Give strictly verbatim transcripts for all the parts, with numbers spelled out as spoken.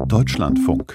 Deutschlandfunk.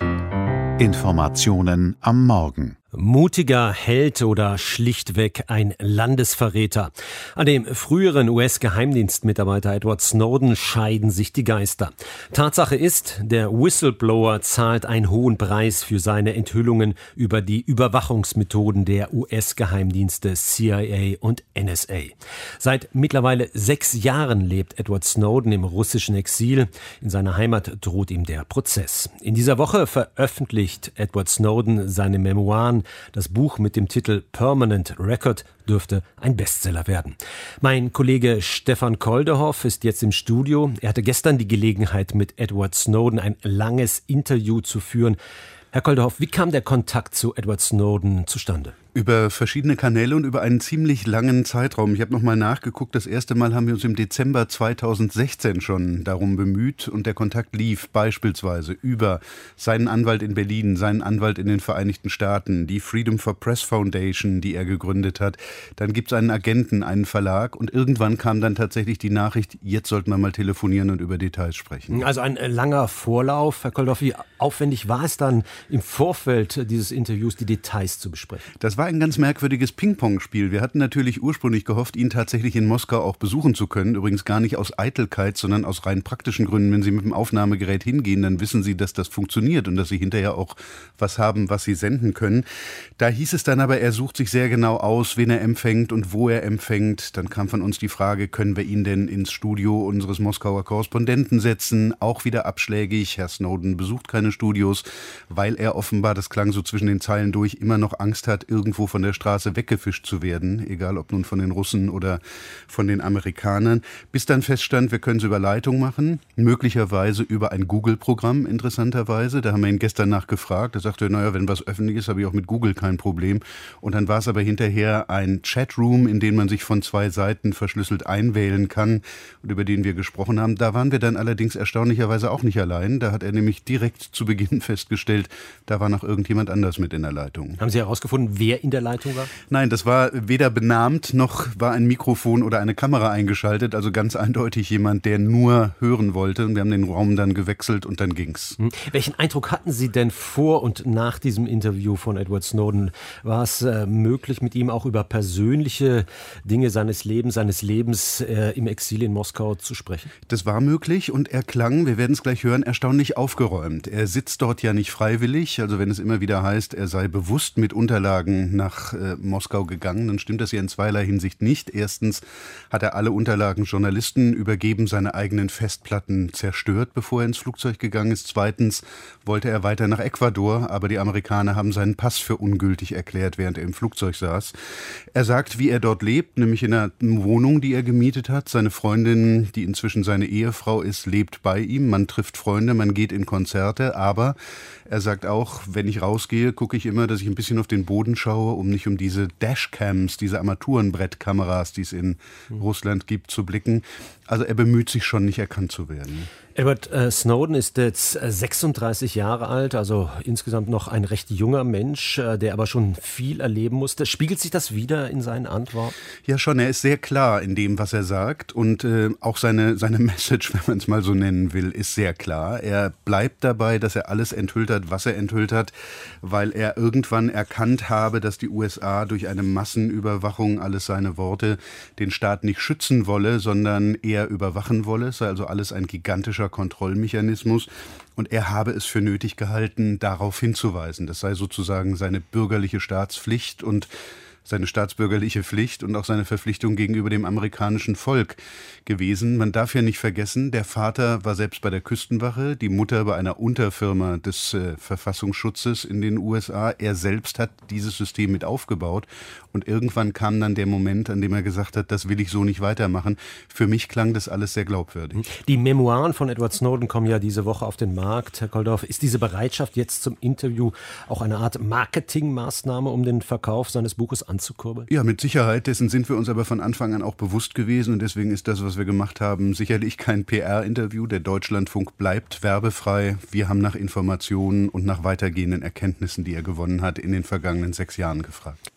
Informationen am Morgen. Mutiger Held oder schlichtweg ein Landesverräter. An dem früheren U S-Geheimdienstmitarbeiter Edward Snowden scheiden sich die Geister. Tatsache ist, der Whistleblower zahlt einen hohen Preis für seine Enthüllungen über die Überwachungsmethoden der U S-Geheimdienste C I A und N S A. Seit mittlerweile sechs Jahren lebt Edward Snowden im russischen Exil. In seiner Heimat droht ihm der Prozess. In dieser Woche veröffentlicht Edward Snowden seine Memoiren. Das Buch mit dem Titel Permanent Record dürfte ein Bestseller werden. Mein Kollege Stefan Koldehoff ist jetzt im Studio. Er hatte gestern die Gelegenheit, mit Edward Snowden ein langes Interview zu führen. Herr Koldehoff, wie kam der Kontakt zu Edward Snowden zustande? Über verschiedene Kanäle und über einen ziemlich langen Zeitraum. Ich habe nochmal nachgeguckt, das erste Mal haben wir uns im Dezember zweitausendsechzehn schon darum bemüht und der Kontakt lief beispielsweise über seinen Anwalt in Berlin, seinen Anwalt in den Vereinigten Staaten, die Freedom for Press Foundation, die er gegründet hat. Dann gibt es einen Agenten, einen Verlag und irgendwann kam dann tatsächlich die Nachricht, jetzt sollten wir mal telefonieren und über Details sprechen. Also ein langer Vorlauf. Herr Koldehoff, wie aufwendig war es dann im Vorfeld dieses Interviews, die Details zu besprechen? Das war ein ganz merkwürdiges Ping-Pong-Spiel. Wir hatten natürlich ursprünglich gehofft, ihn tatsächlich in Moskau auch besuchen zu können. Übrigens gar nicht aus Eitelkeit, sondern aus rein praktischen Gründen. Wenn Sie mit dem Aufnahmegerät hingehen, dann wissen Sie, dass das funktioniert und dass Sie hinterher auch was haben, was Sie senden können. Da hieß es dann aber, er sucht sich sehr genau aus, wen er empfängt und wo er empfängt. Dann kam von uns die Frage, können wir ihn denn ins Studio unseres Moskauer Korrespondenten setzen? Auch wieder abschlägig. Herr Snowden besucht keine Studios, weil er offenbar, das klang so zwischen den Zeilen durch, immer noch Angst hat, irgendwo von der Straße weggefischt zu werden, egal ob nun von den Russen oder von den Amerikanern, bis dann feststand, wir können es über Leitung machen, möglicherweise über ein Google-Programm, interessanterweise. Da haben wir ihn gestern nachgefragt. Er sagte, naja, wenn was öffentlich ist, habe ich auch mit Google kein Problem. Und dann war es aber hinterher ein Chatroom, in den man sich von zwei Seiten verschlüsselt einwählen kann und über den wir gesprochen haben. Da waren wir dann allerdings erstaunlicherweise auch nicht allein. Da hat er nämlich direkt zu Beginn festgestellt, da war noch irgendjemand anders mit in der Leitung. Haben Sie herausgefunden, wer in der Leitung war? Nein, das war weder benannt, noch war ein Mikrofon oder eine Kamera eingeschaltet. Also ganz eindeutig jemand, der nur hören wollte. Und wir haben den Raum dann gewechselt und dann ging's. Hm. Welchen Eindruck hatten Sie denn vor und nach diesem Interview von Edward Snowden? War es äh, möglich, mit ihm auch über persönliche Dinge seines Lebens, seines Lebens äh, im Exil in Moskau zu sprechen? Das war möglich und er klang, wir werden es gleich hören, erstaunlich aufgeräumt. Er sitzt dort ja nicht freiwillig. Also wenn es immer wieder heißt, er sei bewusst mit Unterlagen nach äh, Moskau gegangen, dann stimmt das ja in zweierlei Hinsicht nicht. Erstens hat er alle Unterlagen Journalisten übergeben, seine eigenen Festplatten zerstört, bevor er ins Flugzeug gegangen ist. Zweitens wollte er weiter nach Ecuador, aber die Amerikaner haben seinen Pass für ungültig erklärt, während er im Flugzeug saß. Er sagt, wie er dort lebt, nämlich in einer Wohnung, die er gemietet hat. Seine Freundin, die inzwischen seine Ehefrau ist, lebt bei ihm. Man trifft Freunde, man geht in Konzerte, aber er sagt auch, wenn ich rausgehe, gucke ich immer, dass ich ein bisschen auf den Boden schaue, um nicht um diese Dashcams, diese Armaturenbrettkameras, die es in mhm. Russland gibt, zu blicken. Also er bemüht sich schon, nicht erkannt zu werden. Edward äh, Snowden ist jetzt äh, sechsunddreißig Jahre alt, also insgesamt noch ein recht junger Mensch, äh, der aber schon viel erleben musste. Spiegelt sich das wieder in seinen Antworten? Ja schon, er ist sehr klar in dem, was er sagt und äh, auch seine, seine Message, wenn man es mal so nennen will, ist sehr klar. Er bleibt dabei, dass er alles enthüllt hat, was er enthüllt hat, weil er irgendwann erkannt habe, dass die U S A durch eine Massenüberwachung, alles seine Worte, den Staat nicht schützen wolle, sondern eher überwachen wolle. Es sei also alles ein gigantischer Kontrollmechanismus und er habe es für nötig gehalten, darauf hinzuweisen. Das sei sozusagen seine bürgerliche Staatspflicht und seine staatsbürgerliche Pflicht und auch seine Verpflichtung gegenüber dem amerikanischen Volk gewesen. Man darf ja nicht vergessen, der Vater war selbst bei der Küstenwache, die Mutter bei einer Unterfirma des äh, Verfassungsschutzes in den U S A. Er selbst hat dieses System mit aufgebaut und irgendwann kam dann der Moment, an dem er gesagt hat, das will ich so nicht weitermachen. Für mich klang das alles sehr glaubwürdig. Die Memoiren von Edward Snowden kommen ja diese Woche auf den Markt. Herr Koldehoff, ist diese Bereitschaft jetzt zum Interview auch eine Art Marketingmaßnahme, um den Verkauf seines Buches anzukurbeln? Ja, mit Sicherheit. Dessen sind wir uns aber von Anfang an auch bewusst gewesen. Und deswegen ist das, was wir gemacht haben, sicherlich kein P R-Interview. Der Deutschlandfunk bleibt werbefrei. Wir haben nach Informationen und nach weitergehenden Erkenntnissen, die er gewonnen hat, in den vergangenen sechs Jahren gefragt.